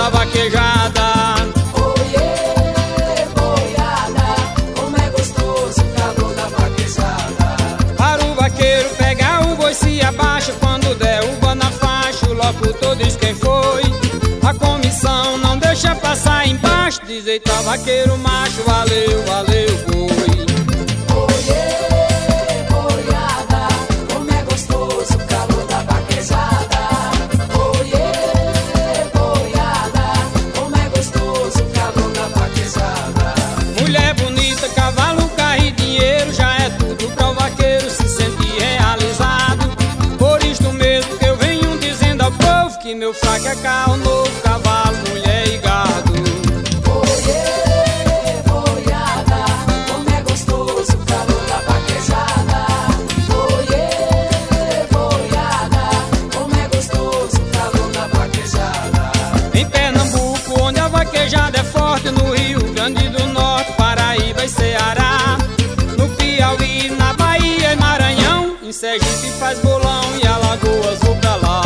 da vaquejada. Oiê, boiada, como é gostoso o calor da vaquejada. Para o vaqueiro pegar o boi se abaixa, quando derruba na faixa, o locutor diz quem foi. A comissão não deixa passar embaixo, diz eita vaqueiro macho, valeu, valeu boi. Que meu fraco é carro novo, cavalo, mulher e gado. Oiê, boiada, como é gostoso o calor da vaquejada. Oiê, boiada, como é gostoso o calor da vaquejada. Em Pernambuco, onde a vaquejada é forte, no Rio Grande do Norte, Paraíba e Ceará, no Piauí, na Bahia e Maranhão, em Sergipe faz bolão e Alagoas vou pra lá.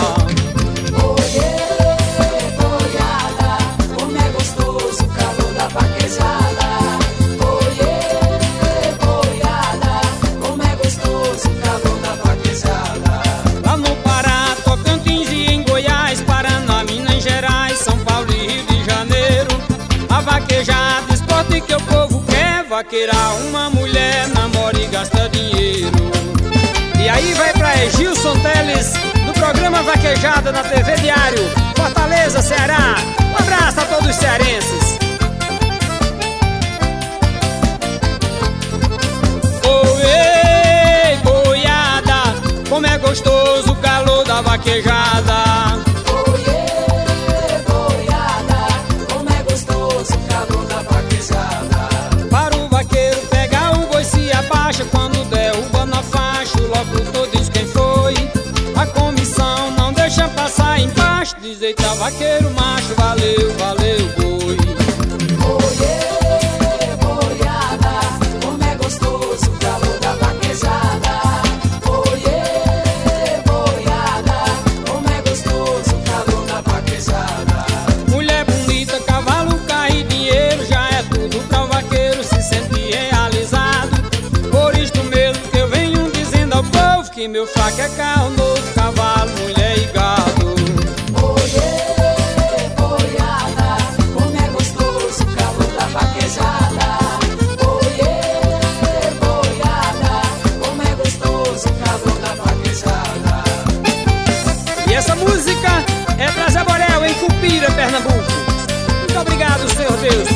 Vaquejada, esporte que o povo quer. Vaqueirar uma mulher, namora e gasta dinheiro. E aí vai pra Egilson Teles, do programa Vaquejada na TV Diário, Fortaleza, Ceará. Um abraço a todos os cearenses. Oi, boiada, como é gostoso o calor da vaquejada. Para o vaqueiro pegar o boi se abaixa, quando derruba na faixa, o locutor diz quem foi. A comissão não deixa passar embaixo, diz eita vaqueiro macho, valeu, valeu boi. Oiê, boiada, como é gostoso o calor da vaquejada. Oiê, boiada, como é gostoso o calor da vaquejada. Mulher bonita, cavalo, carro e dinheiro, já é tudo pra o vaqueiro se sentir realizado. Por isto mesmo que eu venho dizendo ao povo que meu fraco é carro novo, cavalo, mulher e gado. Oiê, boiada, como é gostoso o calor da vaquejada. Oiê, boiada, como é gostoso o calor da vaquejada. E essa música é pra Zé Borel, em Cupira, Pernambuco. Muito obrigado, Senhor Deus.